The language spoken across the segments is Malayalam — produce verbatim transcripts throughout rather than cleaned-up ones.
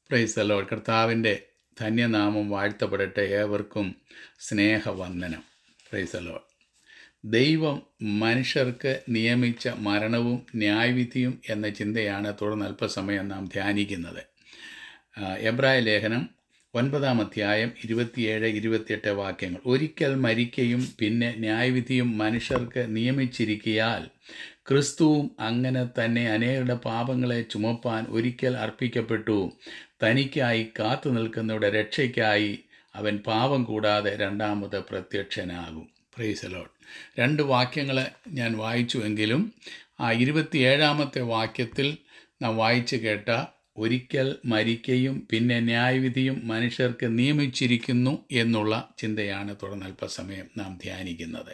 Price the Lord. കർത്താവിൻ്റെ ധന്യനാമം വാഴ്ത്തപ്പെടട്ടെ. ഏവർക്കും സ്നേഹവന്ദനം. Praise the lord. ദൈവം മനുഷ്യർക്ക് നിയമിച്ച മരണവും ന്യായവിധിയും എന്ന ചിന്തയാണ് തുടർന്ന് അല്പസമയം നാം ധ്യാനിക്കുന്നത്. എബ്രായ ലേഖനം ഒൻപതാം അധ്യായം ഇരുപത്തിയേഴ് ഇരുപത്തിയെട്ട് വാക്യങ്ങൾ. ഒരിക്കൽ മരിക്കയും പിന്നെ ന്യായവിധിയും മനുഷ്യർക്ക് നിയമിച്ചിരിക്കയാൽ ക്രിസ്തുവും അങ്ങനെ തന്നെ അനേകരുടെ പാപങ്ങളെ ചുമപ്പാൻ ഒരിക്കൽ അർപ്പിക്കപ്പെട്ടു. തനിക്കായി കാത്തു നിൽക്കുന്നവരുടെ രക്ഷയ്ക്കായി അവൻ പാപം കൂടാതെ രണ്ടാമത് പ്രത്യക്ഷനാകും. Price the Lord. രണ്ട് വാക്യങ്ങൾ ഞാൻ വായിച്ചുവെങ്കിലും ആ ഇരുപത്തിയേഴാമത്തെ വാക്യത്തിൽ നാം വായിച്ചു കേട്ട ഒരിക്കൽ മരിക്കയും പിന്നെ ന്യായവിധിയും മനുഷ്യർക്ക് നിയമിച്ചിരിക്കുന്നു എന്നുള്ള ചിന്തയാണ് തുടർന്ന് അല്പസമയം നാം ധ്യാനിക്കുന്നത്.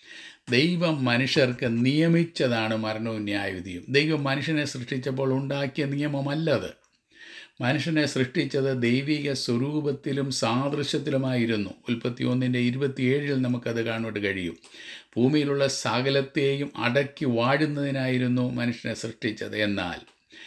ദൈവം മനുഷ്യർക്ക് നിയമിച്ചതാണ് മരണവും ന്യായവിധിയും. ദൈവം മനുഷ്യനെ സൃഷ്ടിച്ചപ്പോൾ ഉണ്ടാക്കിയ നിയമമല്ലത്. മനുഷ്യനെ സൃഷ്ടിച്ചത് ദൈവിക സ്വരൂപത്തിലും സാദൃശ്യത്തിലുമായിരുന്നു. ഉൽപ്പത്തി ഒന്നിൻ്റെ ഇരുപത്തിയേഴിൽ നമുക്കത് കാണുവാൻ കഴിയും. ഭൂമിയിലുള്ള സകലത്തെയും അടക്കി വാഴുന്നതിനായിരുന്നു മനുഷ്യനെ സൃഷ്ടിച്ചത്. എന്നാൽ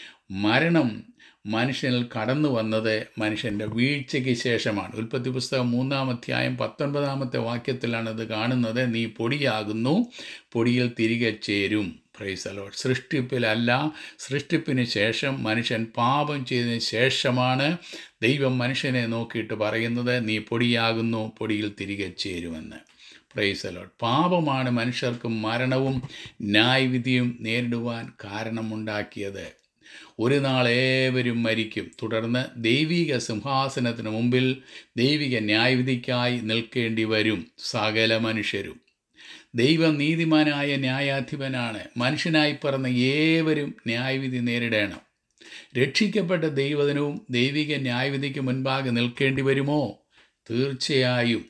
മരണം മനുഷ്യനിൽ കടന്നു വന്നത് മനുഷ്യൻ്റെ വീഴ്ചയ്ക്ക് ശേഷമാണ്. ഉൽപ്പത്തി പുസ്തകം മൂന്നാം അധ്യായം പത്തൊൻപതാമത്തെ വാക്യത്തിലാണ് ഇത് കാണുന്നത്. നീ പൊടിയാകുന്നു, പൊടിയിൽ തിരികെ ചേരും. Praise the lord. സൃഷ്ടിപ്പിലല്ല, സൃഷ്ടിപ്പിന് ശേഷം മനുഷ്യൻ പാപം ചെയ്തതിന് ശേഷമാണ് ദൈവം മനുഷ്യനെ നോക്കിയിട്ട് പറയുന്നത് നീ പൊടിയാകുന്നു, പൊടിയിൽ തിരികെ ചേരുമെന്ന്. Praise the lord. പാപമാണ് മനുഷ്യർക്ക് മരണവും ന്യായവിധിയും നേരിടുവാൻ കാരണമുണ്ടാക്കിയത്. ഒരു നാൾ ഏവരും മരിക്കും. തുടർന്ന് ദൈവിക സിംഹാസനത്തിന് മുമ്പിൽ ദൈവിക ന്യായവിധിക്കായി നിൽക്കേണ്ടി വരും സകല മനുഷ്യരും. ദൈവം നീതിമാനായ ന്യായാധിപനാണ്. മനുഷ്യനായി പിറന്ന ഏവരും ന്യായവിധി നേരിടണം. രക്ഷിക്കപ്പെട്ട ദൈവജനവും ദൈവിക ന്യായവിധിക്ക് മുൻപാകെ നിൽക്കേണ്ടി വരുമോ? തീർച്ചയായും.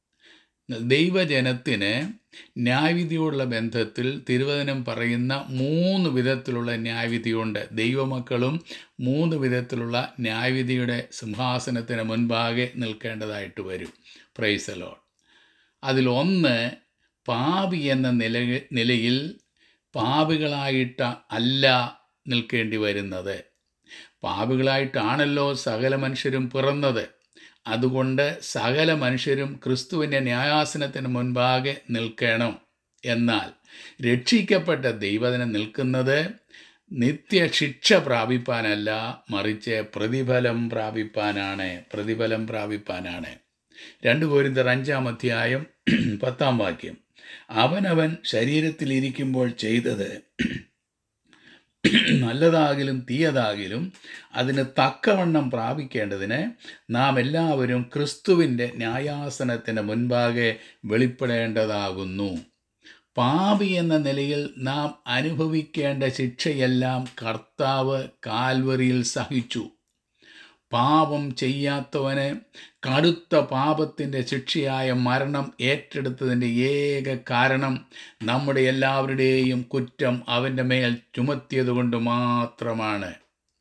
ദൈവജനത്തിന് ന്യായവിധിയോടുള്ള ബന്ധത്തിൽ തിരുവചനം പറയുന്ന മൂന്ന് വിധത്തിലുള്ള ന്യായവിധിയുണ്ട്. ദൈവമക്കളും മൂന്ന് വിധത്തിലുള്ള ന്യായവിധിയുടെ സിംഹാസനത്തിന് മുൻപാകെ നിൽക്കേണ്ടതായിട്ട് വരും. Praise the lord. അതിലൊന്ന് പാപി എന്ന നില നിലയിൽ പാപികളായിട്ട് അല്ല നിൽക്കേണ്ടി വരുന്നത്. പാപികളായിട്ടാണല്ലോ സകല മനുഷ്യരും പിറന്നത്. അതുകൊണ്ട് സകല മനുഷ്യരും ക്രിസ്തുവിൻ്റെ ന്യായാസനത്തിന് മുൻപാകെ നിൽക്കണം. എന്നാൽ രക്ഷിക്കപ്പെട്ട ദൈവജനം നിൽക്കുന്നത് നിത്യശിക്ഷ പ്രാപിപ്പാനല്ല, മറിച്ച് പ്രതിഫലം പ്രാപിപ്പാനാണ്. പ്രതിഫലം പ്രാപിപ്പാനാണ്. രണ്ട് കൊരിന്ത്യർ അഞ്ചാം അധ്യായം പത്താം വാക്യം. അവനവൻ ശരീരത്തിലിരിക്കുമ്പോൾ ചെയ്തത് നല്ലതാകിലും തീയതാകിലും അതിന് തക്കവണ്ണം പ്രാപിക്കേണ്ടതിന് നാം എല്ലാവരും ക്രിസ്തുവിൻ്റെ ന്യായാസനത്തിന് മുൻപാകെ വെളിപ്പെടേണ്ടതാകുന്നു. പാപി എന്ന നിലയിൽ നാം അനുഭവിക്കേണ്ട ശിക്ഷയെല്ലാം കർത്താവ് കാൽവറിയിൽ സഹിച്ചു. പാപം ചെയ്യാത്തവന് കടുത്ത പാപത്തിൻ്റെ ശിക്ഷയായ മരണം ഏറ്റെടുത്തതിൻ്റെ ഏക കാരണം നമ്മുടെ എല്ലാവരുടെയും കുറ്റം അവൻ്റെ മേൽ ചുമത്തിയതുകൊണ്ട് മാത്രമാണ്.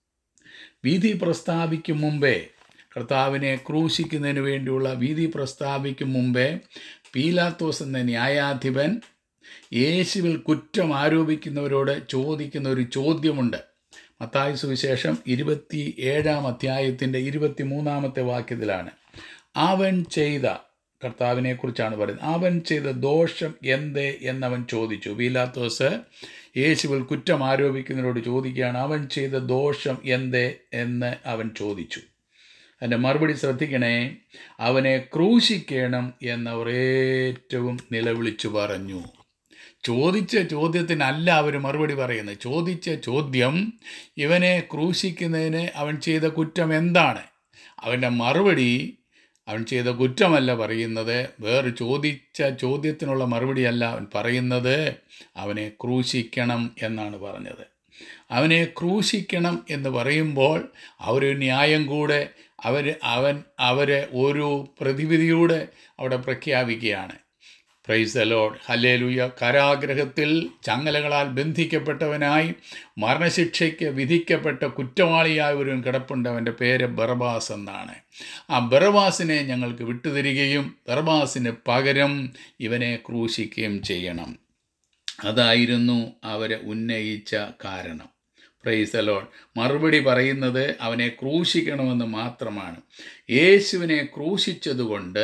വിധി പ്രസ്താവിക്കും മുമ്പേ, കർത്താവിനെ ക്രൂശിക്കുന്നതിന് വേണ്ടിയുള്ള വിധി പ്രസ്താവിക്കും മുമ്പേ പീലാത്തോസ് എന്ന ന്യായാധിപൻ യേശുവിൽ കുറ്റം ആരോപിക്കുന്നവരോട് ചോദിക്കുന്ന ഒരു ചോദ്യമുണ്ട്. മത്തായി സുവിശേഷം ഇരുപത്തി ഏഴാം അധ്യായത്തിൻ്റെ ഇരുപത്തി മൂന്നാമത്തെ വാക്യത്തിലാണ്. അവൻ ചെയ്ത, കർത്താവിനെ കുറിച്ചാണ് പറയുന്നത്, അവൻ ചെയ്ത ദോഷം എന്തേ എന്നവൻ ചോദിച്ചു. പീലാത്തോസ് യേശുവിൽ കുറ്റം ആരോപിക്കുന്നവരോട് ചോദിക്കുകയാണ്, അവൻ ചെയ്ത ദോഷം എന്തേ എന്ന് അവൻ ചോദിച്ചു. അതിൻ്റെ മറുപടി ശ്രദ്ധിക്കണേ. അവനെ ക്രൂശിക്കണം എന്നവർ ഏറ്റവും നിലവിളിച്ചു പറഞ്ഞു. ചോദിച്ച ചോദ്യത്തിനല്ല അവർ മറുപടി പറയുന്നത്. ചോദിച്ച ചോദ്യം ഇവനെ ക്രൂശിക്കുന്നതിന് അവൻ ചെയ്ത കുറ്റം എന്താണ്? അവൻ്റെ മറുപടി അവൻ ചെയ്ത കുറ്റമല്ല പറയുന്നത്. വേറെ ചോദിച്ച ചോദ്യത്തിനുള്ള മറുപടിയല്ല അവൻ പറയുന്നത്. അവനെ ക്രൂശിക്കണം എന്നാണ് പറഞ്ഞത്. അവനെ ക്രൂശിക്കണം എന്ന് പറയുമ്പോൾ അവരൊരു ന്യായം കൂടെ അവർ അവൻ അവരെ ഒരു പ്രതിവിധിയൂടെ അവിടെ പ്രഖ്യാപിക്കുകയാണ്. Praise the lord. ഹല്ലേലൂയ. കാരാഗൃഹത്തിൽ ചങ്ങലകളാൽ ബന്ധിക്കപ്പെട്ടവനായി മരണശിക്ഷയ്ക്ക് വിധിക്കപ്പെട്ട കുറ്റവാളിയായ ഒരുവൻ കിടപ്പുണ്ട്. അവൻ്റെ പേര് ബറബാസ് എന്നാണ്. ആ ബറബാസിനെ ഞങ്ങൾക്ക് വിട്ടുതരികയും ബറബാസിന് പകരം ഇവനെ ക്രൂശിക്കുകയും ചെയ്യണം. അതായിരുന്നു അവരെ ഉന്നയിച്ച കാരണം. Praise the lord. മറുപടി പറയുന്നത് അവനെ ക്രൂശിക്കണമെന്ന് മാത്രമാണ്. യേശുവിനെ ക്രൂശിച്ചതുകൊണ്ട്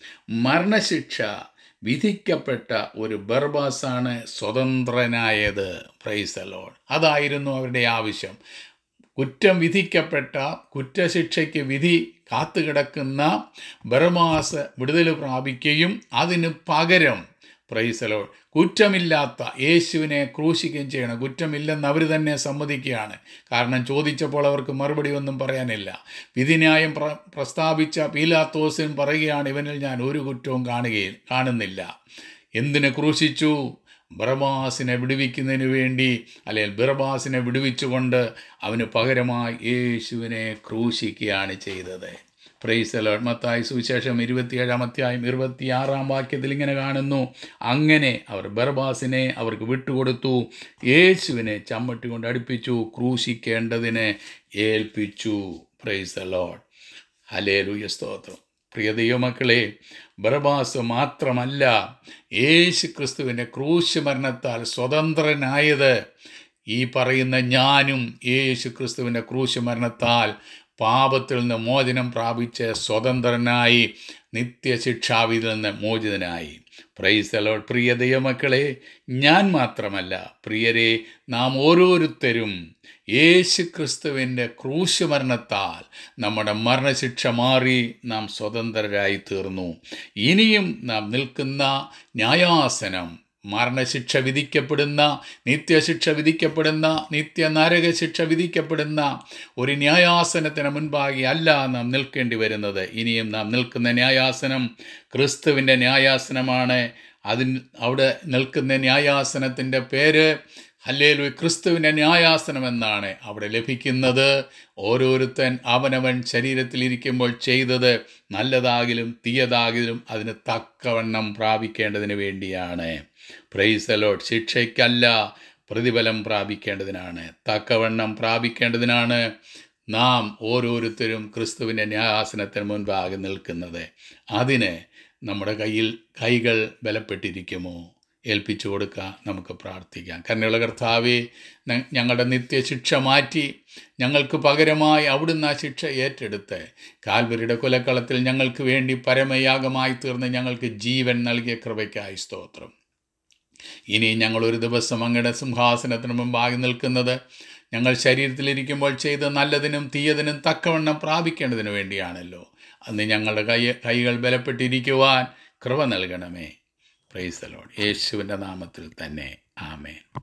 മരണശിക്ഷ വിധിക്കപ്പെട്ട ഒരു ബർബാസാണ് സ്വതന്ത്രനായത്. Praise the lord. അതായിരുന്നു അവരുടെ ആവശ്യം. കുറ്റം വിധിക്കപ്പെട്ട, കുറ്റശിക്ഷയ്ക്ക് വിധി കാത്തുകിടക്കുന്ന ബർബാസ് വിടുതൽ പ്രാപിക്കുകയും അതിന് പകരം പ്രൈസ് ദി ലോർഡ് കുറ്റമില്ലാത്ത യേശുവിനെ ക്രൂശിക്കുകയും ചെയ്യണം. കുറ്റമില്ലെന്ന് അവർ തന്നെ സമ്മതിക്കുകയാണ്. കാരണം ചോദിച്ചപ്പോൾ അവർക്ക് മറുപടി ഒന്നും പറയാനില്ല. വിധിന്യായം പ്ര പ്രസ്താവിച്ച പീലാത്തോസിൻ പറയുകയാണ്, ഇവനിൽ ഞാൻ ഒരു കുറ്റവും കാണുകയിൽ കാണുന്നില്ല. എന്തിന് ക്രൂശിച്ചു? ബർബാസിനെ വിടുവിക്കുന്നതിന് വേണ്ടി, അല്ലെങ്കിൽ ബർബാസിനെ വിടുവിച്ചുകൊണ്ട് അവന് പകരമായി യേശുവിനെ ക്രൂശിക്കുകയാണ് ചെയ്തത്. Price the Lord. മത്തായി സുവിശേഷം ഇരുപത്തിയേഴാം അധ്യായം ഇരുപത്തിയാറാം വാക്യത്തിൽ ഇങ്ങനെ കാണുന്നു, അങ്ങനെ അവർ ബർബാസിനെ അവർക്ക് വിട്ടുകൊടുത്തു, യേശുവിനെ ചമ്മട്ടി കൊണ്ട് അടുപ്പിച്ചു ക്രൂശിക്കേണ്ടതിന് ഏൽപ്പിച്ചു. Price the lord. ഹല്ലേലൂയ, സ്തോത്രം. പ്രിയ ദൈവമക്കളെ, ബർബാസ് മാത്രമല്ല യേശു ക്രിസ്തുവിൻ്റെ ക്രൂശ് മരണത്താൽ സ്വതന്ത്രനായത്. ഈ പറയുന്ന ഞാനും യേശു ക്രിസ്തുവിൻ്റെ ക്രൂശ് മരണത്താൽ പാപത്തിൽ നിന്ന് മോചനം പ്രാപിച്ച് സ്വതന്ത്രനായി, നിത്യശിക്ഷാവിധിയിൽ നിന്ന് മോചിതനായി. Praise the lord. പ്രിയ ദൈവമക്കളെ, ഞാൻ മാത്രമല്ല പ്രിയരെ, നാം ഓരോരുത്തരും യേശു ക്രിസ്തുവിൻ്റെ ക്രൂശ് മരണത്താൽ നമ്മുടെ മരണശിക്ഷ മാറി നാം സ്വതന്ത്രരായി തീർന്നു. ഇനിയും നാം നിൽക്കുന്ന ന്യായാസനം, മരണശിക്ഷ വിധിക്കപ്പെടുന്ന, നിത്യശിക്ഷ വിധിക്കപ്പെടുന്ന, നിത്യ നരകശിക്ഷ വിധിക്കപ്പെടുന്ന ഒരു ന്യായാസനത്തിന് മുൻപാകെ അല്ല നാം നിൽക്കേണ്ടി വരുന്നത്. ഇനിയും നാം നിൽക്കുന്ന ന്യായാസനം ക്രിസ്തുവിൻ്റെ ന്യായാസനമാണ്. അതിന് അവിടെ നിൽക്കുന്ന ന്യായാസനത്തിൻ്റെ പേര് ഹല്ലേലൂയ ക്രിസ്തുവിൻ്റെ ന്യായാസനം എന്നാണ് അവിടെ ലഭിക്കുന്നത്. ഓരോരുത്തൻ അവനവൻ ശരീരത്തിലിരിക്കുമ്പോൾ ചെയ്തത് നല്ലതാകിലും തീയതാകിലും അതിന് തക്കവണ്ണം പ്രാപിക്കേണ്ടതിന് വേണ്ടിയാണ്. Price the Lord. ശിക്ഷയ്ക്കല്ല, പ്രതിഫലം പ്രാപിക്കേണ്ടതിനാണ്, തക്കവണ്ണം പ്രാപിക്കേണ്ടതിനാണ് നാം ഓരോരുത്തരും ക്രിസ്തുവിൻ്റെ ന്യായാസനത്തിന് മുൻപാകെ നിൽക്കുന്നത്. അതിന് നമ്മുടെ കയ്യിൽ കൈകൾ ബലപ്പെട്ടിരിക്കുമോ? ഏൽപ്പിച്ചു കൊടുക്കാം. നമുക്ക് പ്രാർത്ഥിക്കാം. കരുണയുള്ള കർത്താവേ, ഞങ്ങളുടെ നിത്യശിക്ഷ മാറ്റി ഞങ്ങൾക്ക് പകരമായി അവിടുന്ന് ആ ശിക്ഷ ഏറ്റെടുത്ത് കാൽവരിയുടെ കൊലക്കളത്തിൽ ഞങ്ങൾക്ക് വേണ്ടി പരമയാഗമായി തീർന്ന് ഞങ്ങൾക്ക് ജീവൻ നൽകിയ കൃപയ്ക്കായി സ്തോത്രം. ഇനി ഞങ്ങൾ ഒരു ദിവസം അങ്ങയുടെ സിംഹാസനത്തിന് മുമ്പാകെ നിൽക്കുന്നത് ഞങ്ങൾ ശരീരത്തിലിരിക്കുമ്പോൾ ചെയ്ത് നല്ലതിനും തീയതിനും തക്കവണ്ണം പ്രാപിക്കേണ്ടതിന് വേണ്ടിയാണല്ലോ. അന്ന് ഞങ്ങളുടെ കൈ കൈകൾ ബലപ്പെട്ടിരിക്കുവാൻ കൃപ നൽകണമേ. Praise the lord. യേശുവിൻ്റെ നാമത്തിൽ തന്നെ. ആമേൻ.